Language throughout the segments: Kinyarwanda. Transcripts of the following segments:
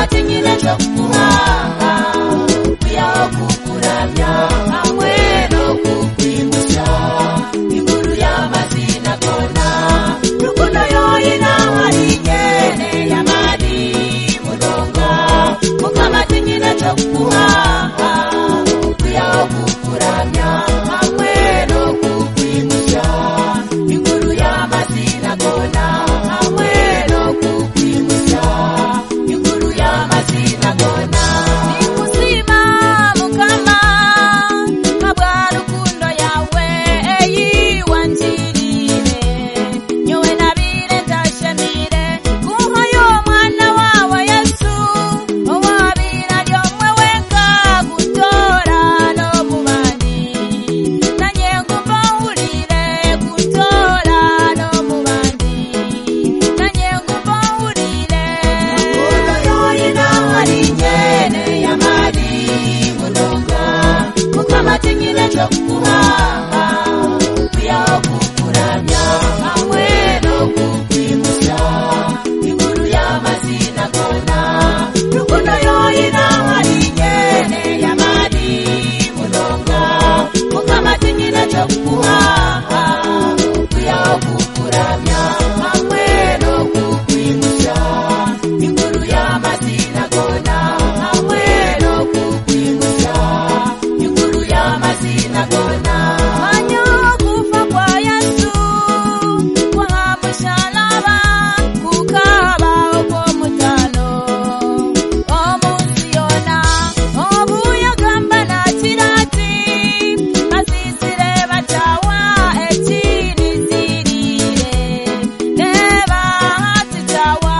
mukamatingire cyo kuhaha kuyaho kukuramya hamwe no kukwimusha inkuru y'amazina kona rukundo yoyina hari nyene y'amari mudonga mukamatingire cyo kuhaha kuyaho kukuramya hamwe no kukwimusha inkuru y'amazina kona hamwe no kukwimusha inkuru y'amazina kona nikusima mukama kabwa rukundo yawe eyiwanjirire nyowe nabire ndashemire kuhoyo mwana wawe Yesu owabira lyomwe wenga gutora no mubandi nanye ngumva uhurire gutora no mubandi nanye ngumva uhurire rukundo yoyina hari nyene y'amari mudonga mukamatingire cyo kuhaha kuyaho kukuramya hamwe no kukwimusha inkuru y'amazina kona rukundo yoyina hari nyene y'amari mudonga mukamatingire cyo kuhaha kuyaho kukuramya hamwe no kukwimusha inkuru y'amazina kona hamwe no kukwimusha inkuru y'amazina kona manyo kufa kwa Yesu kwa mushalaba kukabaho ko mutano omusiyona obuyagamba nakirati basisire bacawa ekinizirire neba haticawa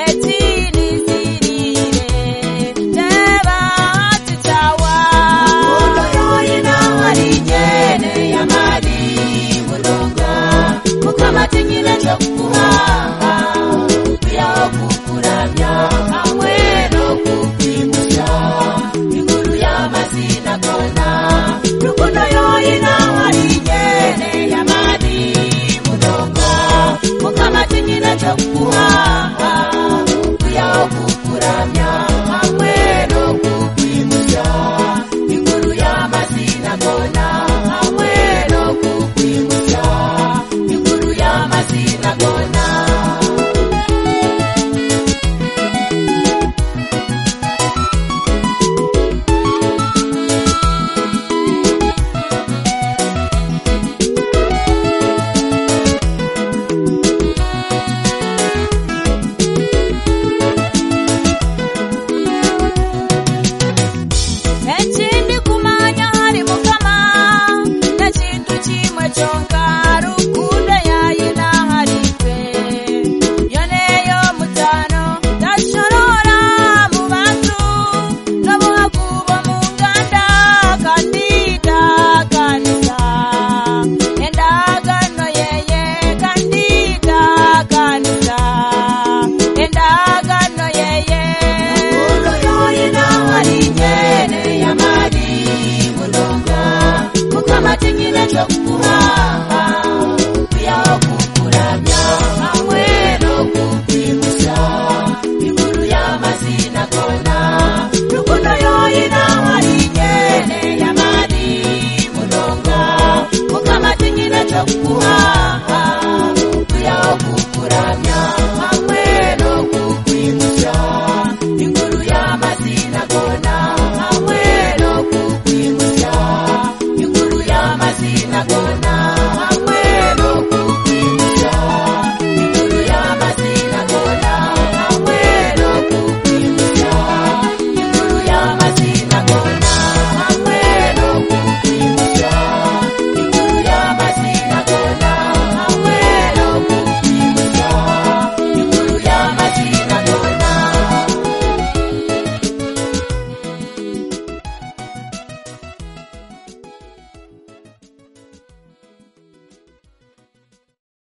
ekinizirire neba haticawa rukundo yoyina hari nyene y'amari mudonga mukamatingire cyo kuhaha